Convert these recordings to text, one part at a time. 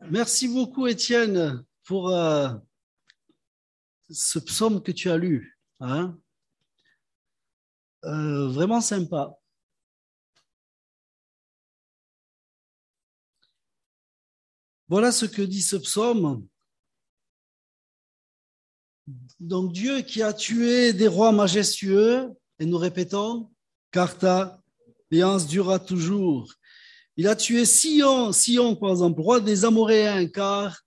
Merci beaucoup, Étienne, pour ce psaume que tu as lu. Hein. Vraiment sympa. Voilà ce que dit ce psaume. Donc Dieu qui a tué des rois majestueux, et nous répétons, car ta alliance durera toujours. Il a tué Sion par exemple, roi des Amoréens, car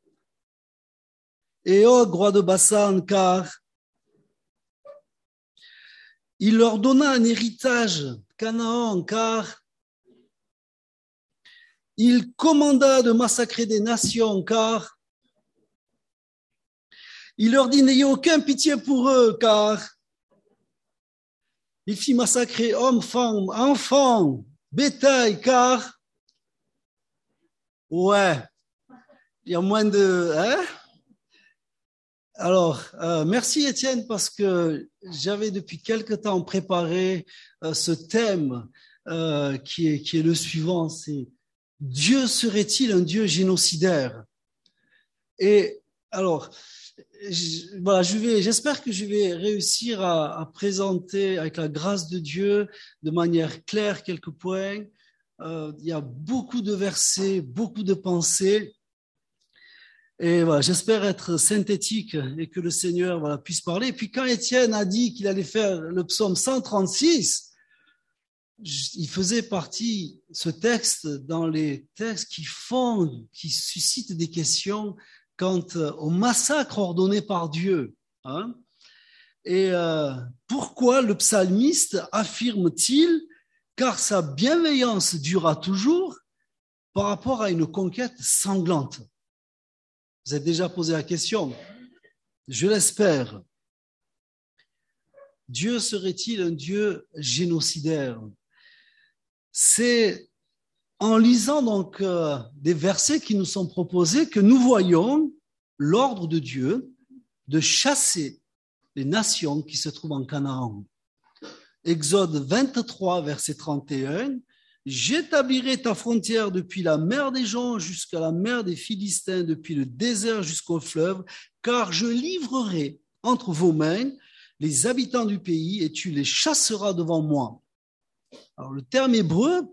et Og, roi de Bassan, car il leur donna un héritage, Canaan, car il commanda de massacrer des nations, car il leur dit n'ayez aucun pitié pour eux, car il fit massacrer hommes, femmes, enfants, bétail, car ouais, il y a moins de... Hein. Alors, merci Étienne, parce que j'avais depuis quelque temps préparé ce thème qui est le suivant, c'est Dieu serait-il un Dieu génocidaire? Et alors, voilà, j'espère que je vais réussir à présenter avec la grâce de Dieu de manière claire quelques points. Il y a beaucoup de versets, beaucoup de pensées. Et voilà, j'espère être synthétique et que le Seigneur puisse parler. Et puis quand Étienne a dit qu'il allait faire le psaume 136, il faisait partie, ce texte, dans les textes qui suscitent des questions quant au massacre ordonné par Dieu. Hein. Et pourquoi le psalmiste affirme-t-il car sa bienveillance durera toujours par rapport à une conquête sanglante? Vous avez déjà posé la question? Je l'espère. Dieu serait-il un Dieu génocidaire? C'est en lisant donc des versets qui nous sont proposés que nous voyons l'ordre de Dieu de chasser les nations qui se trouvent en Canaan. Exode 23, verset 31, « J'établirai ta frontière depuis la mer des gens jusqu'à la mer des Philistins, depuis le désert jusqu'au fleuve, car je livrerai entre vos mains les habitants du pays et tu les chasseras devant moi. » Alors, le terme hébreu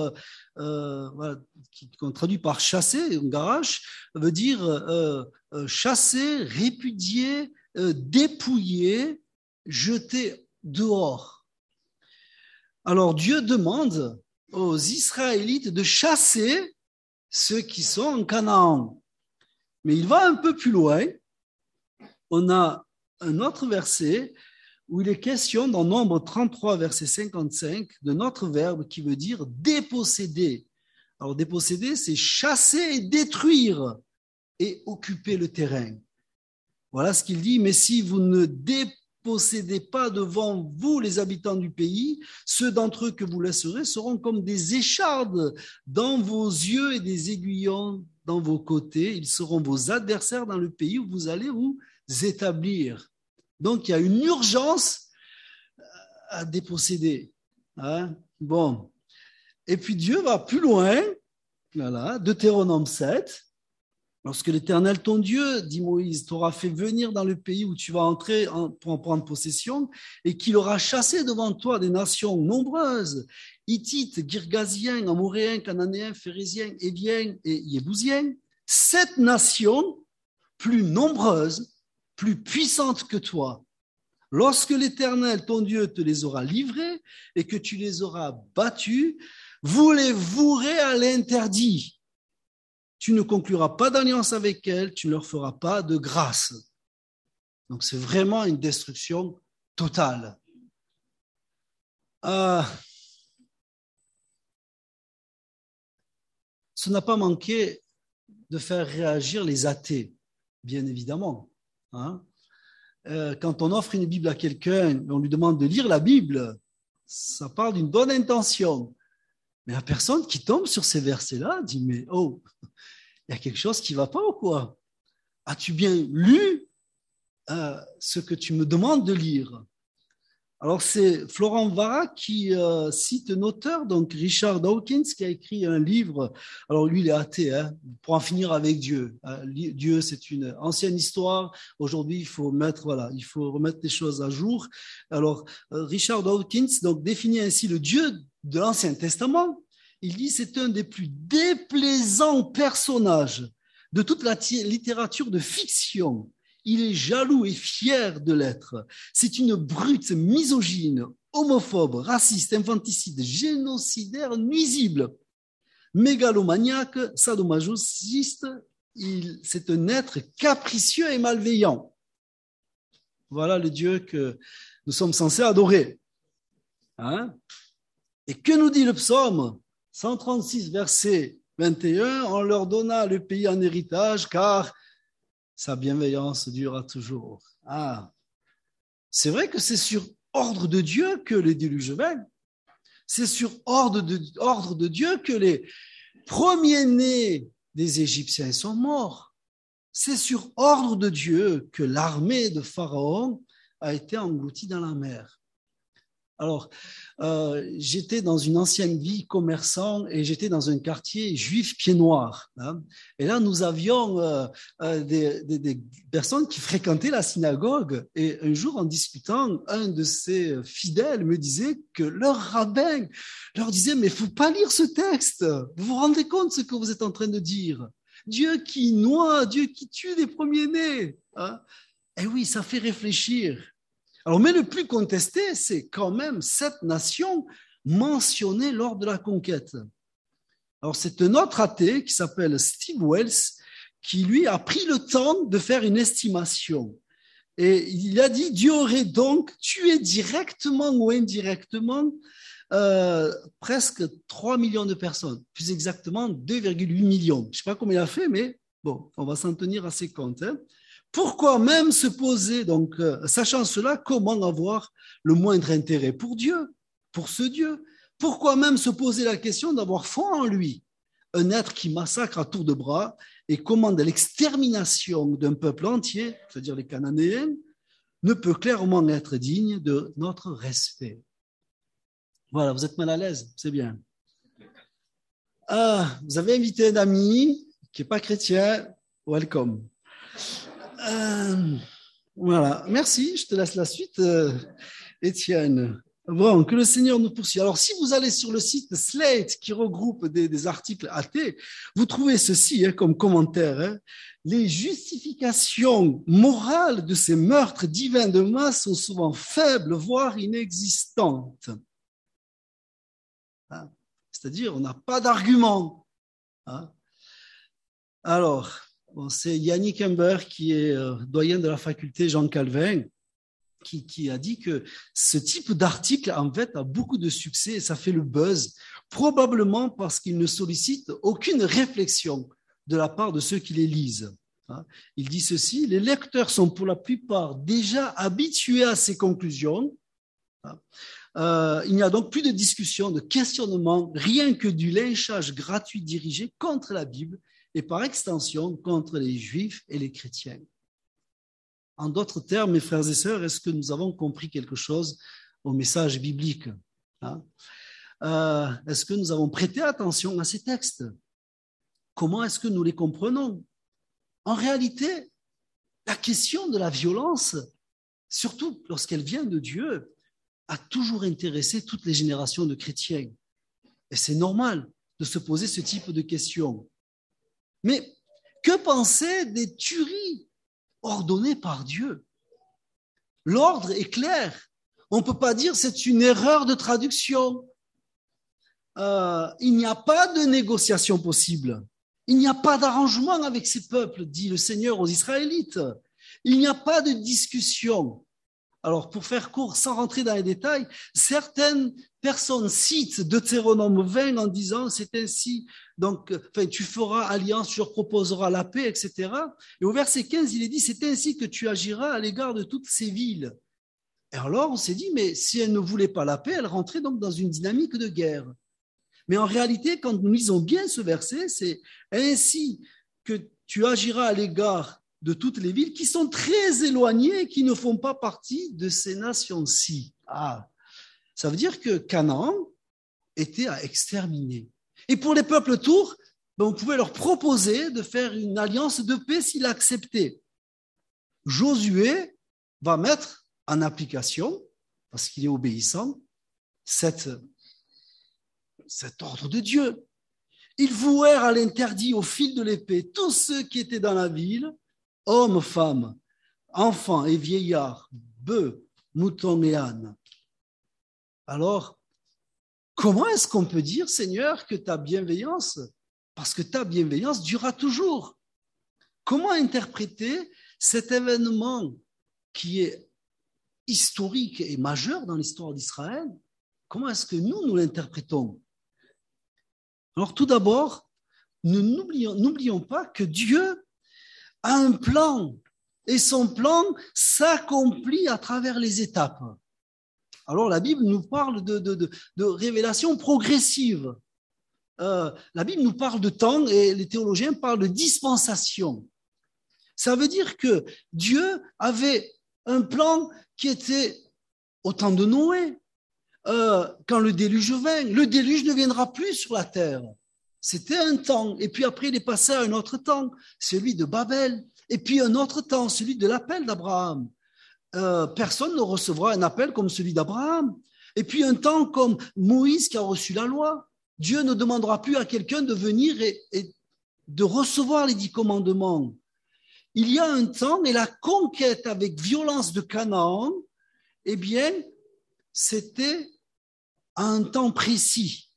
qu'on traduit par chasser, garash, veut dire chasser, répudier, dépouiller, jeter dehors. Alors Dieu demande aux Israélites de chasser ceux qui sont en Canaan. Mais il va un peu plus loin. On a un autre verset où il est question, dans Nombre 33, verset 55, de notre verbe qui veut dire déposséder. Alors, déposséder, c'est chasser et détruire et occuper le terrain. Voilà ce qu'il dit. Mais si vous ne dépossédez pas devant vous les habitants du pays, ceux d'entre eux que vous laisserez seront comme des échardes dans vos yeux et des aiguillons dans vos côtés. Ils seront vos adversaires dans le pays où vous allez vous établir. Donc, il y a une urgence à déposséder. Hein? Bon. Et puis, Dieu va plus loin. Voilà, Deutéronome 7. Lorsque l'Éternel, ton Dieu, dit Moïse, t'aura fait venir dans le pays où tu vas entrer pour en prendre possession et qu'il aura chassé devant toi des nations nombreuses, Hittites, Girgasiens, Amoréens, Cananéens, Phérésiens, Éviens et Yébousiens, 7 nations plus nombreuses, plus puissantes que toi. Lorsque l'Éternel, ton Dieu, te les aura livrés et que tu les auras battus, vous les vouerez à l'interdit. Tu ne concluras pas d'alliance avec elles, tu ne leur feras pas de grâce. Donc, c'est vraiment une destruction totale. Ça n'a pas manqué de faire réagir les athées, bien évidemment. Hein? Quand on offre une Bible à quelqu'un, on lui demande de lire la Bible, ça parle d'une bonne intention. Mais la personne qui tombe sur ces versets-là dit, mais oh, il y a quelque chose qui ne va pas ou quoi? As-tu bien lu ce que tu me demandes de lire? Alors, c'est Florent Vara qui cite un auteur, donc Richard Dawkins, qui a écrit un livre. Alors, lui, il est athée, hein, pour en finir avec Dieu. Dieu, c'est une ancienne histoire. Aujourd'hui, il faut remettre les choses à jour. Alors, Richard Dawkins donc, définit ainsi le Dieu de l'Ancien Testament. Il dit c'est un des plus déplaisants personnages de toute la littérature de fiction. Il est jaloux et fier de l'être. C'est une brute misogyne, homophobe, raciste, infanticide, génocidaire, nuisible, mégalomaniaque, sadomasochiste. C'est un être capricieux et malveillant. Voilà le Dieu que nous sommes censés adorer. Hein? Et que nous dit le psaume 136, verset 21 ? On leur donna le pays en héritage, car sa bienveillance durera toujours. Ah, c'est vrai que c'est sur ordre de Dieu que les déluges viennent. C'est sur ordre de Dieu que les premiers-nés des Égyptiens sont morts. C'est sur ordre de Dieu que l'armée de Pharaon a été engloutie dans la mer. Alors, j'étais dans une ancienne vie commerçant et j'étais dans un quartier juif pied noir. Hein. Et là, nous avions des personnes qui fréquentaient la synagogue. Et un jour, en discutant, un de ces fidèles me disait que leur rabbin leur disait « Mais il ne faut pas lire ce texte. Vous vous rendez compte de ce que vous êtes en train de dire ? Dieu qui noie, Dieu qui tue les premiers-nés. Hein » Et oui, ça fait réfléchir. Alors, mais le plus contesté, c'est quand même cette nation mentionnée lors de la conquête. Alors, c'est un autre athée qui s'appelle Steve Wells qui, lui, a pris le temps de faire une estimation. Et il a dit, Dieu aurait donc tué directement ou indirectement presque 3 millions de personnes, plus exactement 2,8 millions. Je ne sais pas comment il a fait, mais bon, on va s'en tenir à ses comptes. Hein. Pourquoi même se poser, donc, sachant cela, comment avoir le moindre intérêt pour Dieu, pour ce Dieu? Pourquoi même se poser la question d'avoir foi en lui, un être qui massacre à tour de bras et commande l'extermination d'un peuple entier, c'est-à-dire les Cananéens, ne peut clairement être digne de notre respect. Voilà, vous êtes mal à l'aise, c'est bien. Vous avez invité un ami qui n'est pas chrétien, welcome. Voilà, merci, je te laisse la suite, Étienne. Bon, que le Seigneur nous poursuive. Alors, si vous allez sur le site Slate, qui regroupe des articles athées, vous trouvez ceci comme commentaire. Hein, les justifications morales de ces meurtres divins de masse sont souvent faibles, voire inexistantes. Hein, c'est-à-dire, on n'a pas d'argument. Hein. Alors, bon, c'est Yannick Humber, qui est doyen de la faculté Jean Calvin, qui a dit que ce type d'article, en fait, a beaucoup de succès et ça fait le buzz, probablement parce qu'il ne sollicite aucune réflexion de la part de ceux qui les lisent. Il dit ceci, les lecteurs sont pour la plupart déjà habitués à ces conclusions. Il n'y a donc plus de discussion, de questionnement, rien que du lynchage gratuit dirigé contre la Bible et par extension contre les Juifs et les chrétiens. En d'autres termes, mes frères et sœurs, est-ce que nous avons compris quelque chose au message biblique? Est-ce que nous avons prêté attention à ces textes? Comment est-ce que nous les comprenons? En réalité, la question de la violence, surtout lorsqu'elle vient de Dieu, a toujours intéressé toutes les générations de chrétiens. Et c'est normal de se poser ce type de questions. Mais que penser des tueries ordonnées par Dieu? L'ordre est clair. On ne peut pas dire c'est une erreur de traduction. Il n'y a pas de négociation possible. Il n'y a pas d'arrangement avec ces peuples, dit le Seigneur aux Israélites. Il n'y a pas de discussion. Alors, pour faire court, sans rentrer dans les détails, certaines personnes citent Deutéronome 20 en disant c'est ainsi, donc, tu feras alliance, tu leur proposeras la paix, etc. Et au verset 15, il est dit c'est ainsi que tu agiras à l'égard de toutes ces villes. Et alors, on s'est dit, mais si elles ne voulaient pas la paix, elles rentraient donc dans une dynamique de guerre. Mais en réalité, quand nous lisons bien ce verset, c'est ainsi que tu agiras à l'égard de toutes les villes qui sont très éloignées et qui ne font pas partie de ces nations-ci. Ah, ça veut dire que Canaan était à exterminer. Et pour les peuples autour, on pouvait leur proposer de faire une alliance de paix s'ils acceptaient. Josué va mettre en application, parce qu'il est obéissant, cet ordre de Dieu. Ils vouèrent à l'interdit au fil de l'épée tous ceux qui étaient dans la ville, hommes, femmes, enfants et vieillards, bœufs, moutons et ânes. Alors, comment est-ce qu'on peut dire, Seigneur, que ta bienveillance, parce que ta bienveillance durera toujours? Comment interpréter cet événement qui est historique et majeur dans l'histoire d'Israël? Comment est-ce que nous l'interprétons? Alors tout d'abord, n'oublions pas que Dieu a un plan et son plan s'accomplit à travers les étapes. Alors la Bible nous parle de révélation progressive. La Bible nous parle de temps et les théologiens parlent de dispensation. Ça veut dire que Dieu avait un plan qui était au temps de Noé. Quand le déluge vint, le déluge ne viendra plus sur la terre. C'était un temps. Et puis après, il est passé à un autre temps, celui de Babel. Et puis un autre temps, celui de l'appel d'Abraham. Personne ne recevra un appel comme celui d'Abraham. Et puis un temps comme Moïse qui a reçu la loi. Dieu ne demandera plus à quelqu'un de venir et de recevoir les 10 commandements. Il y a un temps, et la conquête avec violence de Canaan, eh bien, c'était à un temps précis.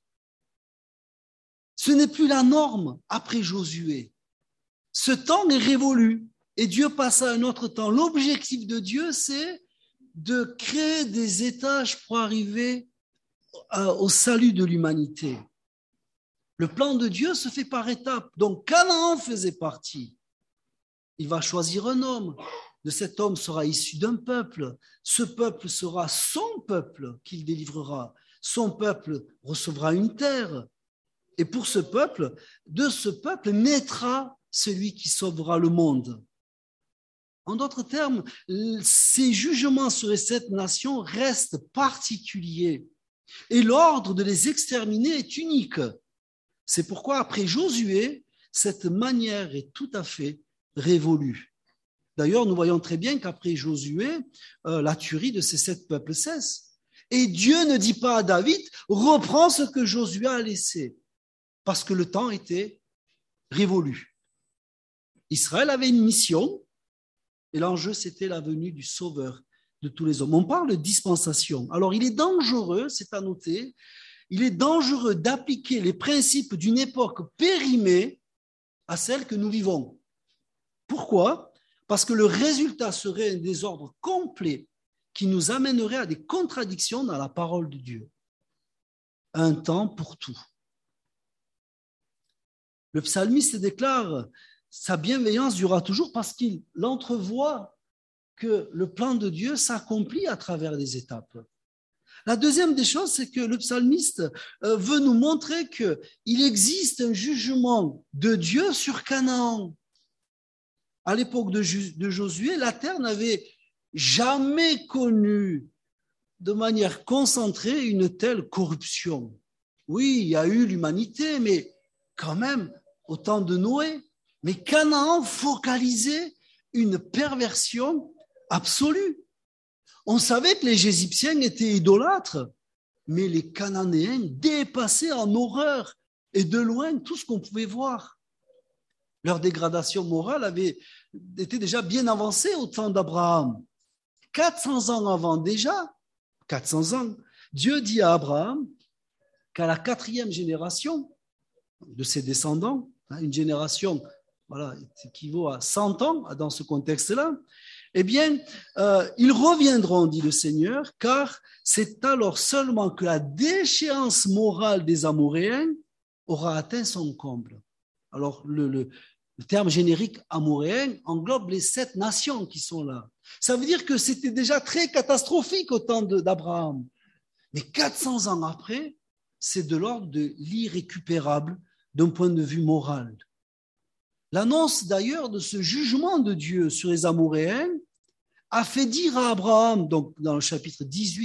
Ce n'est plus la norme après Josué. Ce temps est révolu et Dieu passe à un autre temps. L'objectif de Dieu, c'est de créer des étages pour arriver au salut de l'humanité. Le plan de Dieu se fait par étapes. Donc Canaan faisait partie. Il va choisir un homme. De cet homme sera issu d'un peuple. Ce peuple sera son peuple qu'il délivrera. Son peuple recevra une terre. Et pour ce peuple, de ce peuple naîtra celui qui sauvera le monde. En d'autres termes, ces jugements sur cette nation restent particuliers. Et l'ordre de les exterminer est unique. C'est pourquoi, après Josué, cette manière est tout à fait révolue. D'ailleurs, nous voyons très bien qu'après Josué, la tuerie de ces 7 peuples cesse. Et Dieu ne dit pas à David, reprends ce que Josué a laissé, parce que le temps était révolu. Israël avait une mission, et l'enjeu, c'était la venue du Sauveur de tous les hommes. On parle de dispensation. Alors, il est dangereux, c'est à noter, il est dangereux d'appliquer les principes d'une époque périmée à celle que nous vivons. Pourquoi ? Parce que le résultat serait un désordre complet qui nous amènerait à des contradictions dans la parole de Dieu. Un temps pour tout. Le psalmiste déclare sa bienveillance durera toujours parce qu'il entrevoit que le plan de Dieu s'accomplit à travers les étapes. La deuxième des choses, c'est que le psalmiste veut nous montrer qu'il existe un jugement de Dieu sur Canaan. À l'époque de Josué, la terre n'avait jamais connu de manière concentrée une telle corruption. Oui, il y a eu l'humanité, mais quand même au temps de Noé. Mais Canaan focalisait une perversion absolue. On savait que les Égyptiens étaient idolâtres, mais les Cananéens dépassaient en horreur et de loin tout ce qu'on pouvait voir. Leur dégradation morale avait été déjà bien avancée au temps d'Abraham. 400 ans avant déjà, 400 ans, Dieu dit à Abraham qu'à la 4e génération de ses descendants, une génération équivaut à 100 ans dans ce contexte-là, eh bien, ils reviendront, dit le Seigneur, car c'est alors seulement que la déchéance morale des Amoréens aura atteint son comble. Alors, le terme générique amoréen englobe les 7 nations qui sont là. Ça veut dire que c'était déjà très catastrophique au temps d'Abraham. Mais 400 ans après, c'est de l'ordre de l'irrécupérable d'un point de vue moral. L'annonce d'ailleurs de ce jugement de Dieu sur les Amoréens a fait dire à Abraham, donc dans le chapitre 18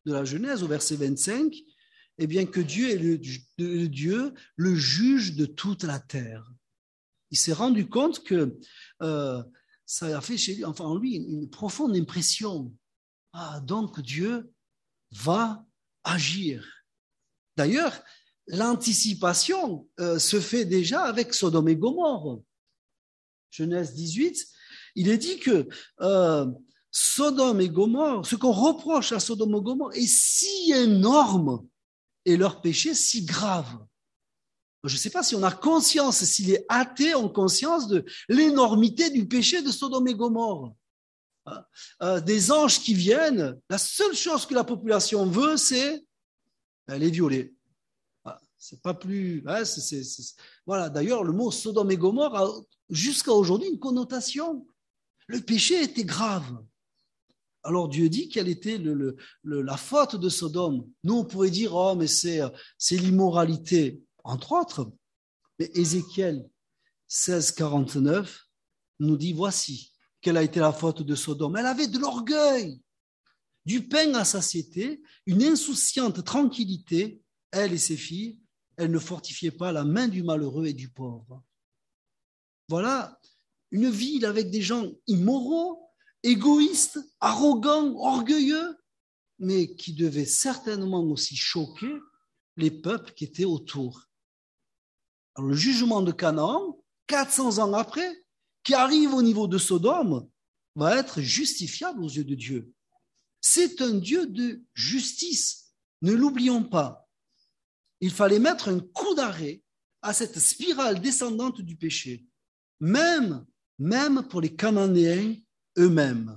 de la Genèse, au verset 25, eh bien que Dieu est le Dieu, le juge de toute la terre. Il s'est rendu compte que ça a fait chez lui, enfin en lui, une profonde impression. Ah, donc Dieu va agir. D'ailleurs, l'anticipation se fait déjà avec Sodome et Gomorrhe. Genèse 18, il est dit que Sodome et Gomorrhe, ce qu'on reproche à Sodome et Gomorrhe est si énorme et leur péché si grave. Je ne sais pas si on a conscience, si les athées ont conscience de l'énormité du péché de Sodome et Gomorrhe. Des anges qui viennent, la seule chose que la population veut, c'est les violer. C'est pas plus. Voilà. D'ailleurs, le mot Sodome et Gomorrhe a jusqu'à aujourd'hui une connotation. Le péché était grave. Alors Dieu dit quelle était la faute de Sodome. Nous, on pourrait dire, oh, mais c'est l'immoralité, entre autres. Mais Ézéchiel 16, 49 nous dit, voici quelle a été la faute de Sodome. Elle avait de l'orgueil, du pain à satiété, une insouciante tranquillité, elle et ses filles. Elle ne fortifiait pas la main du malheureux et du pauvre. Voilà une ville avec des gens immoraux, égoïstes, arrogants, orgueilleux, mais qui devait certainement aussi choquer les peuples qui étaient autour. Alors, le jugement de Canaan, 400 ans après, qui arrive au niveau de Sodome, va être justifiable aux yeux de Dieu. C'est un Dieu de justice, ne l'oublions pas. Il fallait mettre un coup d'arrêt à cette spirale descendante du péché, même pour les Cananéens eux-mêmes.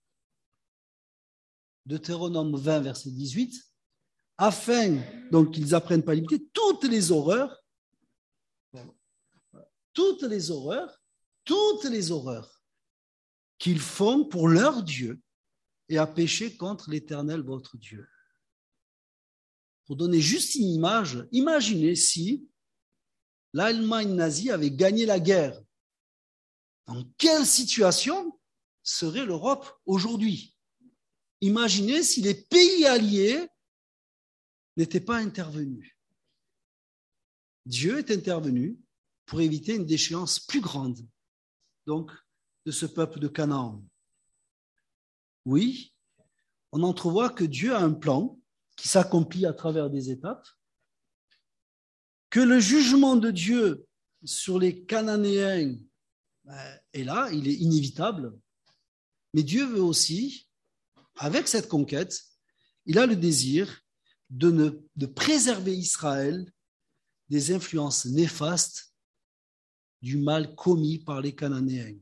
Deutéronome 20, verset 18, afin donc qu'ils apprennent par l'imiter toutes les horreurs qu'ils font pour leur Dieu et à pécher contre l'Éternel votre Dieu. Pour donner juste une image, imaginez si l'Allemagne nazie avait gagné la guerre. Dans quelle situation serait l'Europe aujourd'hui? Imaginez si les pays alliés n'étaient pas intervenus. Dieu est intervenu pour éviter une déchéance plus grande, donc, de ce peuple de Canaan. Oui, on entrevoit que Dieu a un plan qui s'accomplit à travers des étapes, que le jugement de Dieu sur les Cananéens est là, il est inévitable, mais Dieu veut aussi, avec cette conquête, il a le désir de préserver Israël des influences néfastes du mal commis par les Cananéens.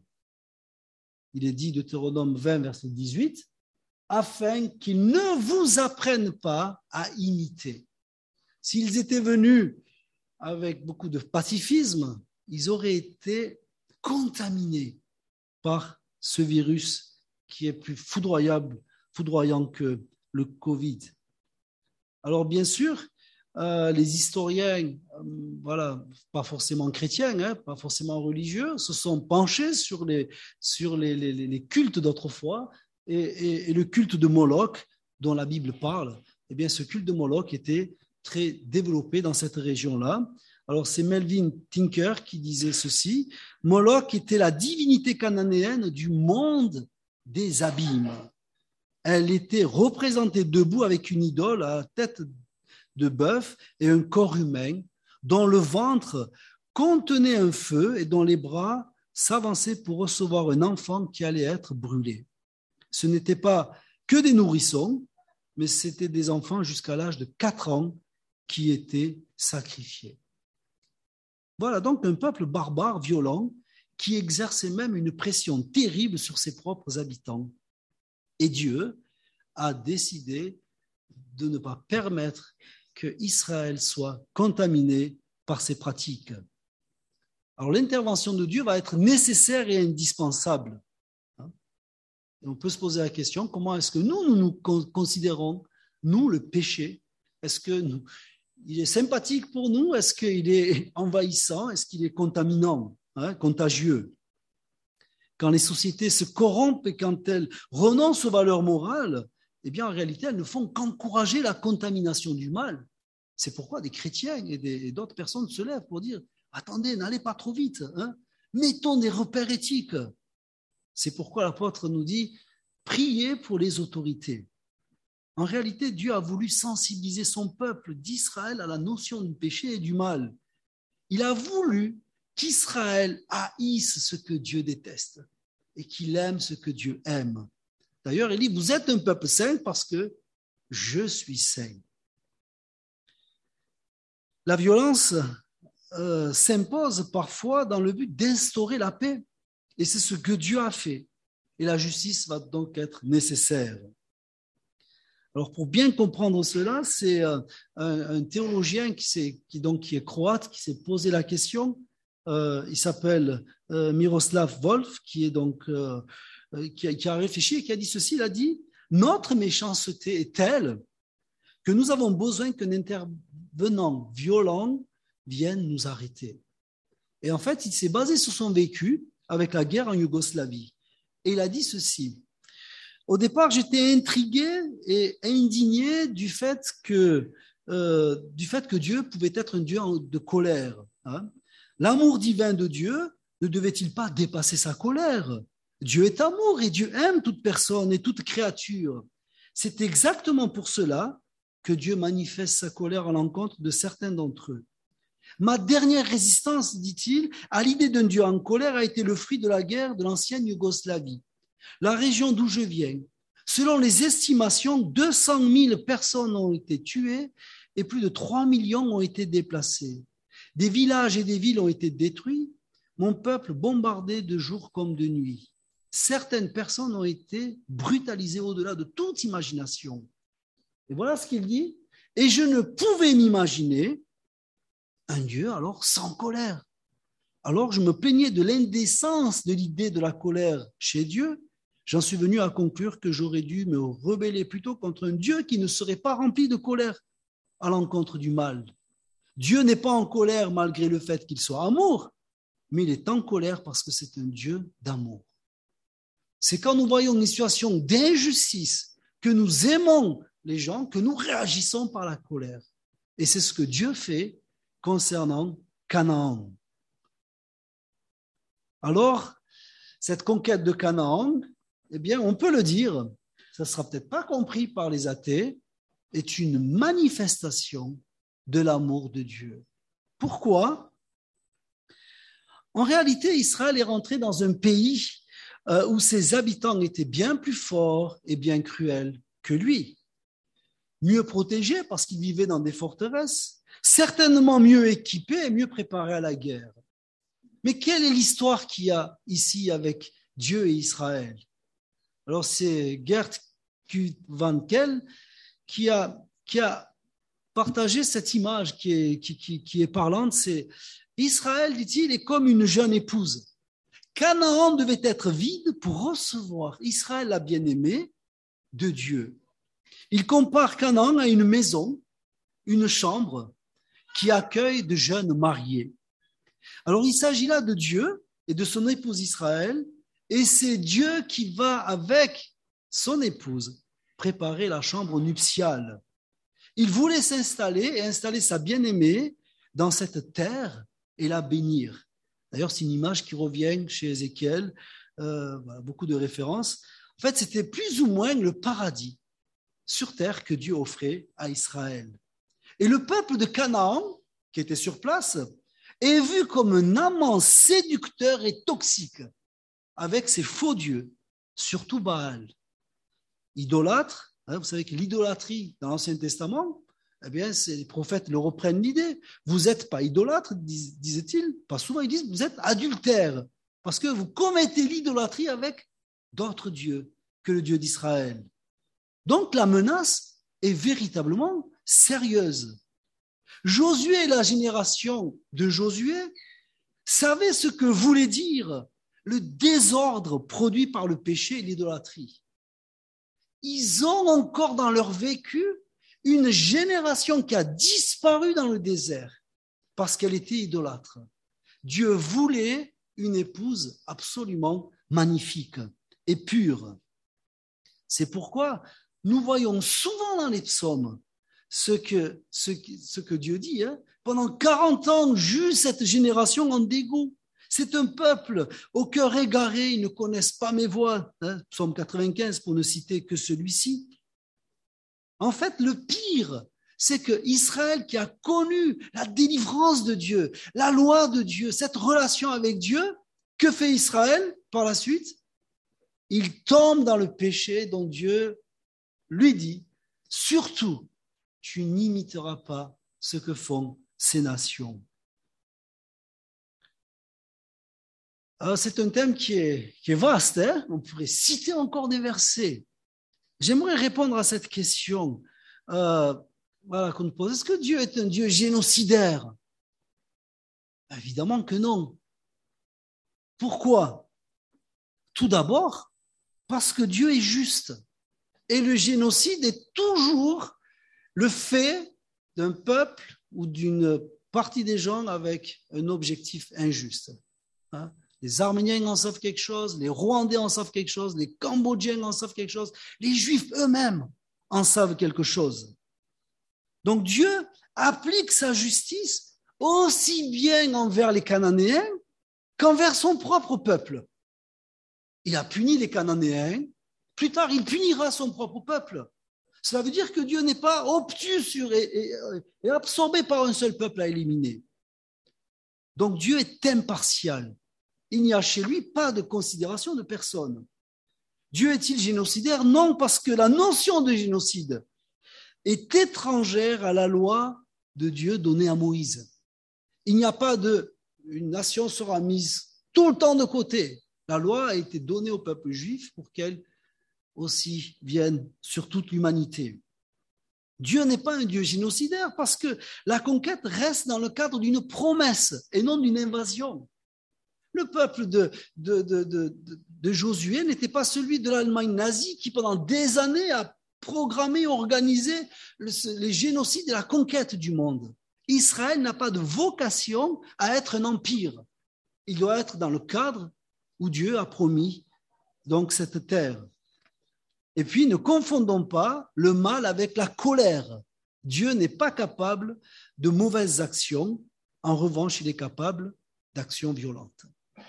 Il est dit, Deutéronome 20, verset 18, afin qu'ils ne vous apprennent pas à imiter. S'ils étaient venus avec beaucoup de pacifisme, ils auraient été contaminés par ce virus qui est plus foudroyant que le Covid. Alors bien sûr, les historiens, pas forcément chrétiens, pas forcément religieux, se sont penchés sur les cultes d'autrefois et le culte de Moloch dont la Bible parle. Eh bien, ce culte de Moloch était très développé dans cette région-là. Alors, c'est Melvin Tinker qui disait ceci. Moloch était la divinité cananéenne du monde des abîmes. Elle était représentée debout avec une idole à la tête de bœuf et un corps humain, dont le ventre contenait un feu et dont les bras s'avançaient pour recevoir un enfant qui allait être brûlé. Ce n'était pas que des nourrissons, mais c'était des enfants jusqu'à l'âge de 4 ans qui étaient sacrifiés. Voilà donc un peuple barbare, violent, qui exerçait même une pression terrible sur ses propres habitants. Et Dieu a décidé de ne pas permettre que Israël soit contaminé par ces pratiques. Alors l'intervention de Dieu va être nécessaire et indispensable. Et on peut se poser la question, comment est-ce que nous considérons, nous, le péché? Est-ce qu'il est sympathique pour nous? Est-ce qu'il est envahissant? Est-ce qu'il est contaminant, contagieux? Quand les sociétés se corrompent et quand elles renoncent aux valeurs morales, eh bien, en réalité, elles ne font qu'encourager la contamination du mal. C'est pourquoi des chrétiens et d'autres personnes se lèvent pour dire « Attendez, n'allez pas trop vite, hein. Mettons des repères éthiques. » C'est pourquoi l'apôtre nous dit « Priez pour les autorités. » En réalité, Dieu a voulu sensibiliser son peuple d'Israël à la notion du péché et du mal. Il a voulu qu'Israël haïsse ce que Dieu déteste et qu'il aime ce que Dieu aime. D'ailleurs, il dit, vous êtes un peuple saint parce que je suis saint. La violence s'impose parfois dans le but d'instaurer la paix. Et c'est ce que Dieu a fait. Et la justice va donc être nécessaire. Alors, pour bien comprendre cela, c'est un théologien qui est croate, qui s'est posé la question. Il s'appelle Miroslav Volf, qui a réfléchi et qui a dit ceci. Il a dit « Notre méchanceté est telle que nous avons besoin qu'un intervenant violent vienne nous arrêter. » Et en fait, il s'est basé sur son vécu avec la guerre en Yougoslavie. Et il a dit ceci. Au départ, j'étais intrigué et indigné du fait que Dieu pouvait être un Dieu de colère. Hein. L'amour divin de Dieu ne devait-il pas dépasser sa colère? Dieu est amour et Dieu aime toute personne et toute créature. C'est exactement pour cela que Dieu manifeste sa colère à l'encontre de certains d'entre eux. Ma dernière résistance, dit-il, à l'idée d'un Dieu en colère a été le fruit de la guerre de l'ancienne Yougoslavie. La région d'où je viens, selon les estimations, 200 000 personnes ont été tuées et plus de 3 millions ont été déplacés. Des villages et des villes ont été détruits, mon peuple bombardé de jour comme de nuit. Certaines personnes ont été brutalisées au-delà de toute imagination. Et voilà ce qu'il dit. Et je ne pouvais m'imaginer un Dieu alors sans colère. Alors je me plaignais de l'indécence de l'idée de la colère chez Dieu. J'en suis venu à conclure que j'aurais dû me rebeller plutôt contre un Dieu qui ne serait pas rempli de colère à l'encontre du mal. Dieu n'est pas en colère malgré le fait qu'il soit amour, mais il est en colère parce que c'est un Dieu d'amour. C'est quand nous voyons une situation d'injustice que nous aimons les gens, que nous réagissons par la colère. Et c'est ce que Dieu fait concernant Canaan. Alors, cette conquête de Canaan, eh bien, on peut le dire, ça ne sera peut-être pas compris par les athées, est une manifestation de l'amour de Dieu. Pourquoi? En réalité, Israël est rentré dans un pays où ses habitants étaient bien plus forts et bien cruels que lui. Mieux protégés parce qu'ils vivaient dans des forteresses, certainement mieux équipés et mieux préparés à la guerre. Mais quelle est l'histoire qu'il y a ici avec Dieu et Israël? Alors, c'est Gert Van Kell qui a partagé cette image qui est parlante. C'est Israël, dit-il, est comme une jeune épouse. Canaan devait être vide pour recevoir Israël, la bien-aimée de Dieu. Il compare Canaan à une maison, une chambre qui accueille de jeunes mariés. Alors, il s'agit là de Dieu et de son épouse Israël, et c'est Dieu qui va, avec son épouse, préparer la chambre nuptiale. Il voulait s'installer et installer sa bien-aimée dans cette terre et la bénir. D'ailleurs, c'est une image qui revient chez Ézéchiel, beaucoup de références. En fait, c'était plus ou moins le paradis sur terre que Dieu offrait à Israël. Et le peuple de Canaan, qui était sur place, est vu comme un amant séducteur et toxique, avec ses faux dieux, surtout Baal. Idolâtre, vous savez que l'idolâtrie dans l'Ancien Testament, eh bien, les prophètes le reprennent l'idée. Vous n'êtes pas idolâtre, disait-il. Pas souvent, ils disent, vous êtes adultère, parce que vous commettez l'idolâtrie avec d'autres dieux que le Dieu d'Israël. Donc, la menace est véritablement sérieuse. Josué et la génération de Josué savaient ce que voulait dire le désordre produit par le péché et l'idolâtrie. Ils ont encore dans leur vécu une génération qui a disparu dans le désert parce qu'elle était idolâtre. Dieu voulait une épouse absolument magnifique et pure. C'est pourquoi nous voyons souvent dans les psaumes ce que Dieu dit. Hein. Pendant 40 ans, juge cette génération en dégoût. C'est un peuple au cœur égaré, ils ne connaissent pas mes voies. Hein. Psaume 95, pour ne citer que celui-ci. En fait, le pire, c'est que Israël, qui a connu la délivrance de Dieu, la loi de Dieu, cette relation avec Dieu, que fait Israël par la suite? Il tombe dans le péché dont Dieu lui dit, surtout, tu n'imiteras pas ce que font ces nations. Alors, c'est un thème qui est vaste, hein? On pourrait citer encore des versets. J'aimerais répondre à cette question qu'on nous pose. Est-ce que Dieu est un Dieu génocidaire? Évidemment que non. Pourquoi? Tout d'abord, parce que Dieu est juste. Et le génocide est toujours le fait d'un peuple ou d'une partie des gens avec un objectif injuste. Hein? Les Arméniens en savent quelque chose, les Rwandais en savent quelque chose, les Cambodgiens en savent quelque chose, les Juifs eux-mêmes en savent quelque chose. Donc Dieu applique sa justice aussi bien envers les Cananéens qu'envers son propre peuple. Il a puni les Cananéens, plus tard il punira son propre peuple. Cela veut dire que Dieu n'est pas obtus et absorbé par un seul peuple à éliminer. Donc Dieu est impartial. Il n'y a chez lui pas de considération de personne. Dieu est-il génocidaire? Non, parce que la notion de génocide est étrangère à la loi de Dieu donnée à Moïse. Il n'y a pas une nation sera mise tout le temps de côté. La loi a été donnée au peuple juif pour qu'elle aussi vienne sur toute l'humanité. Dieu n'est pas un Dieu génocidaire parce que la conquête reste dans le cadre d'une promesse et non d'une invasion. Le peuple de Josué n'était pas celui de l'Allemagne nazie qui, pendant des années, a programmé, organisé les génocides et la conquête du monde. Israël n'a pas de vocation à être un empire. Il doit être dans le cadre où Dieu a promis donc cette terre. Et puis, ne confondons pas le mal avec la colère. Dieu n'est pas capable de mauvaises actions. En revanche, il est capable d'actions violentes.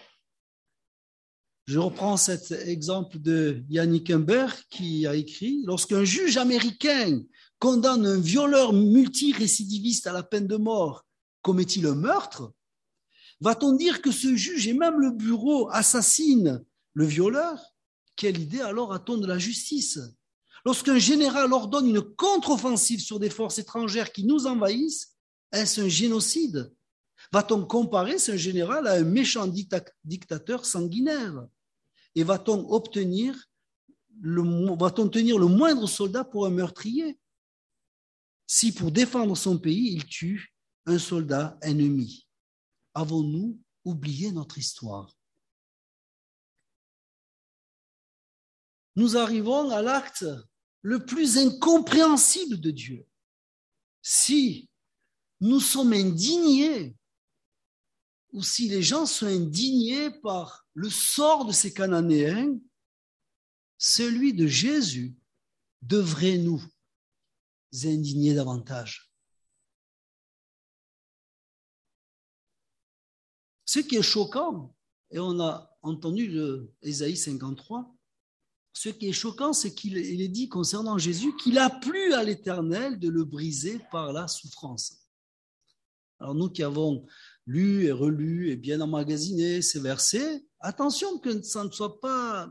Je reprends cet exemple de Yannick Humbert qui a écrit « Lorsqu'un juge américain condamne un violeur multirécidiviste à la peine de mort, commet-il un meurtre? Va-t-on dire que ce juge et même le bureau assassinent le violeur? Quelle idée alors a-t-on de la justice? Lorsqu'un général ordonne une contre-offensive sur des forces étrangères qui nous envahissent, est-ce un génocide? Va-t-on comparer ce général à un méchant dictateur sanguinaire? Et va-t-on tenir le moindre soldat pour un meurtrier? Si pour défendre son pays, il tue un soldat ennemi, avons-nous oublié notre histoire? Nous arrivons à l'acte le plus incompréhensible de Dieu. Si nous sommes indignés, ou si les gens sont indignés par le sort de ces Cananéens, celui de Jésus devrait nous indigner davantage. Ce qui est choquant, et on a entendu Ésaïe 53, ce qui est choquant, c'est qu'il est dit concernant Jésus qu'il a plu à l'Éternel de le briser par la souffrance. Alors nous qui avons lu et relu et bien emmagasiné ces versets, attention que ça ne soit pas,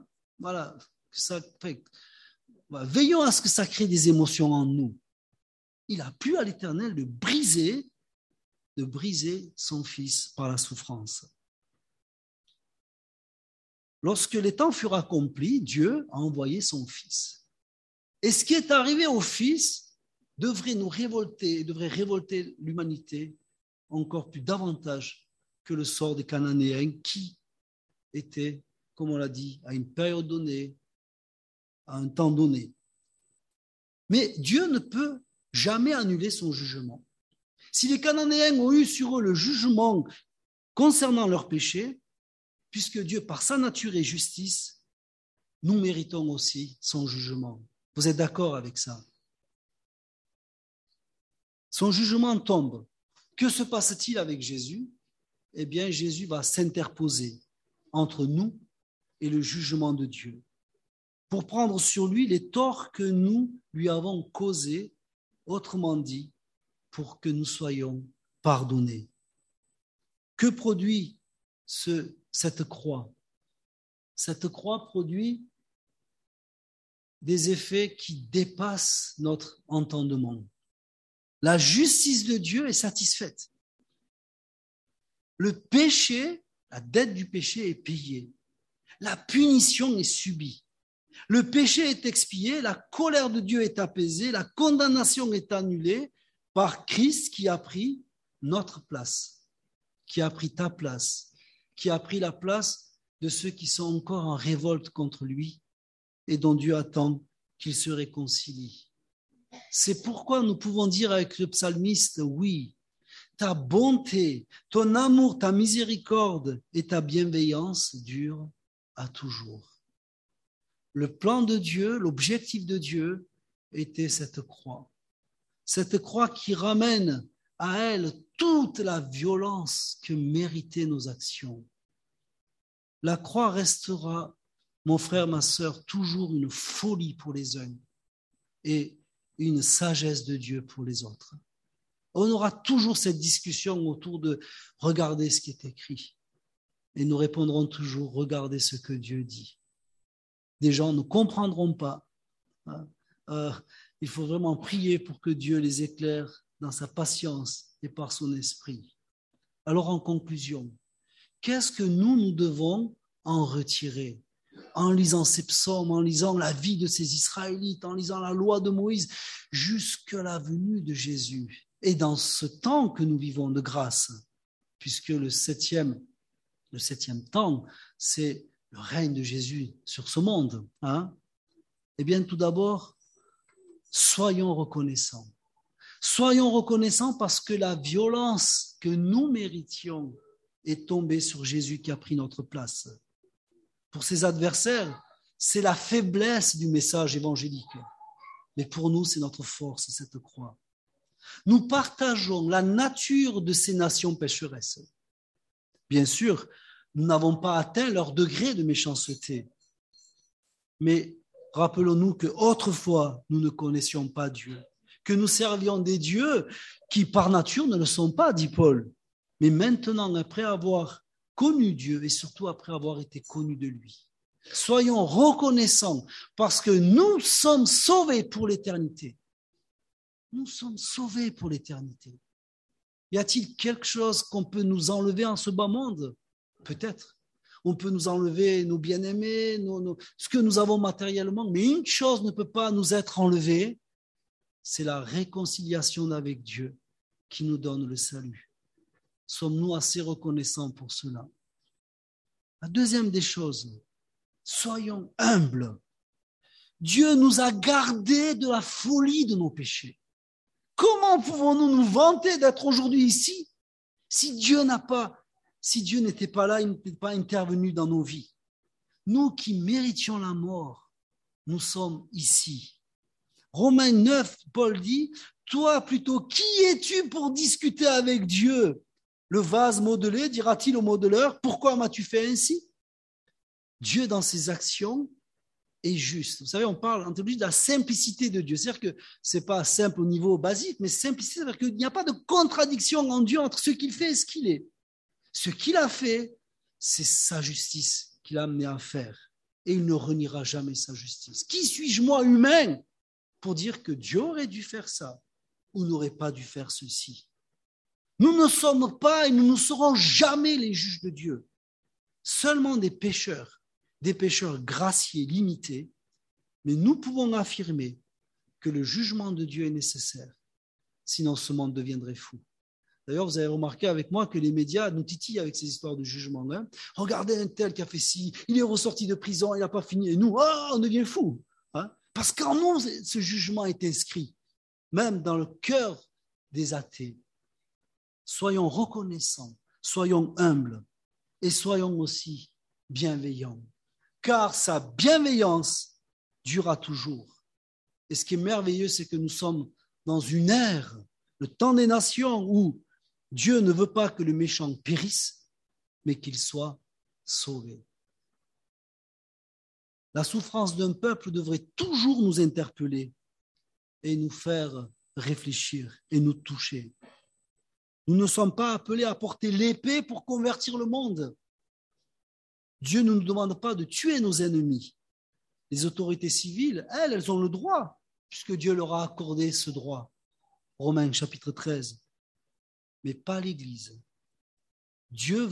veillons à ce que ça crée des émotions en nous. Il a plu à l'Éternel de briser son fils par la souffrance. Lorsque les temps furent accomplis, Dieu a envoyé son fils. Et ce qui est arrivé au fils devrait révolter l'humanité encore plus davantage que le sort des Cananéens qui étaient, comme on l'a dit, à une période donnée, à un temps donné. Mais Dieu ne peut jamais annuler son jugement. Si les Cananéens ont eu sur eux le jugement concernant leurs péchés, puisque Dieu, par sa nature et justice, nous méritons aussi son jugement. Vous êtes d'accord avec ça? Son jugement tombe. Que se passe-t-il avec Jésus? Eh bien, Jésus va s'interposer entre nous et le jugement de Dieu pour prendre sur lui les torts que nous lui avons causés, autrement dit, pour que nous soyons pardonnés. Que produit cette croix? Cette croix produit des effets qui dépassent notre entendement. La justice de Dieu est satisfaite. Le péché, la dette du péché est payée. La punition est subie. Le péché est expié, la colère de Dieu est apaisée, la condamnation est annulée par Christ qui a pris notre place, qui a pris ta place, qui a pris la place de ceux qui sont encore en révolte contre lui et dont Dieu attend qu'ils se réconcilient. C'est pourquoi nous pouvons dire avec le psalmiste, oui, ta bonté, ton amour, ta miséricorde et ta bienveillance durent à toujours. Le plan de Dieu, l'objectif de Dieu était cette croix qui ramène à elle toute la violence que méritaient nos actions. La croix restera, mon frère, ma sœur, toujours une folie pour les uns et une sagesse de Dieu pour les autres. On aura toujours cette discussion autour de regarder ce qui est écrit. Et nous répondrons toujours, regardez ce que Dieu dit. Des gens ne comprendront pas. Il faut vraiment prier pour que Dieu les éclaire dans sa patience et par son esprit. Alors en conclusion, qu'est-ce que nous devons en retirer? En lisant ces psaumes, en lisant la vie de ces Israélites, en lisant la loi de Moïse, jusqu'à la venue de Jésus. Et dans ce temps que nous vivons de grâce, puisque le septième temps, c'est le règne de Jésus sur ce monde. Eh bien, tout d'abord, soyons reconnaissants. Soyons reconnaissants parce que la violence que nous méritions est tombée sur Jésus qui a pris notre place. Pour ses adversaires, c'est la faiblesse du message évangélique. Mais pour nous, c'est notre force, cette croix. Nous partageons la nature de ces nations pécheresses. Bien sûr, nous n'avons pas atteint leur degré de méchanceté. Mais rappelons-nous qu'autrefois, nous ne connaissions pas Dieu, que nous servions des dieux qui, par nature, ne le sont pas, dit Paul. Mais maintenant, après avoir connu Dieu et surtout après avoir été connus de lui, soyons reconnaissants parce que nous sommes sauvés pour l'éternité. Nous sommes sauvés pour l'éternité. Y a-t-il quelque chose qu'on peut nous enlever en ce bas monde? Peut-être. On peut nous enlever nos bien-aimés, ce que nous avons matériellement, mais une chose ne peut pas nous être enlevée, c'est la réconciliation avec Dieu qui nous donne le salut. Sommes-nous assez reconnaissants pour cela? La deuxième des choses, soyons humbles. Dieu nous a gardés de la folie de nos péchés. Comment pouvons-nous nous vanter d'être aujourd'hui ici si Dieu n'était pas là, il n'était pas intervenu dans nos vies? Nous qui méritions la mort, nous sommes ici. Romains 9, Paul dit, toi plutôt, qui es-tu pour discuter avec Dieu? Le vase modelé, dira-t-il au modeleur, pourquoi m'as-tu fait ainsi? Dieu dans ses actions est juste. Vous savez, on parle en théologie de la simplicité de Dieu. C'est-à-dire que ce n'est pas simple au niveau basique, mais simplicité, c'est-à-dire qu'il n'y a pas de contradiction en Dieu entre ce qu'il fait et ce qu'il est. Ce qu'il a fait, c'est sa justice qu'il a amené à faire. Et il ne reniera jamais sa justice. Qui suis-je, moi, humain, pour dire que Dieu aurait dû faire ça ou n'aurait pas dû faire ceci? Nous ne sommes pas et nous ne serons jamais les juges de Dieu. Seulement des pécheurs graciés, limités, mais nous pouvons affirmer que le jugement de Dieu est nécessaire. Sinon, ce monde deviendrait fou. D'ailleurs, vous avez remarqué avec moi que les médias nous titillent avec ces histoires de jugement. Regardez un tel qui a fait ci, il est ressorti de prison, il n'a pas fini. Et nous, on devient fou. Parce qu'en nous, ce jugement est inscrit, même dans le cœur des athées. Soyons reconnaissants, soyons humbles et soyons aussi bienveillants. Car sa bienveillance durera toujours. Et ce qui est merveilleux, c'est que nous sommes dans une ère, le temps des nations, où Dieu ne veut pas que le méchant périsse, mais qu'il soit sauvé. La souffrance d'un peuple devrait toujours nous interpeller et nous faire réfléchir et nous toucher. Nous ne sommes pas appelés à porter l'épée pour convertir le monde. Dieu ne nous demande pas de tuer nos ennemis. Les autorités civiles, elles ont le droit, puisque Dieu leur a accordé ce droit. Romains chapitre 13. Mais pas l'Église. Dieu,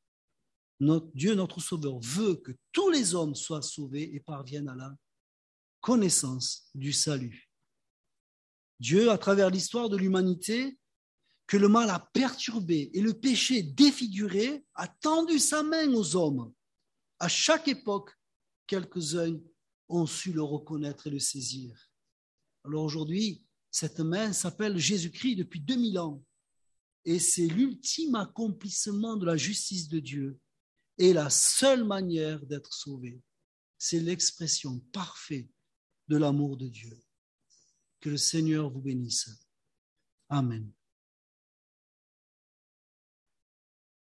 notre Sauveur, veut que tous les hommes soient sauvés et parviennent à la connaissance du salut. Dieu, à travers l'histoire de l'humanité, que le mal a perturbé et le péché défiguré, a tendu sa main aux hommes. À chaque époque, quelques-uns ont su le reconnaître et le saisir. Alors aujourd'hui, cette main s'appelle Jésus-Christ depuis 2000 ans. Et c'est l'ultime accomplissement de la justice de Dieu et la seule manière d'être sauvé. C'est l'expression parfaite de l'amour de Dieu. Que le Seigneur vous bénisse. Amen.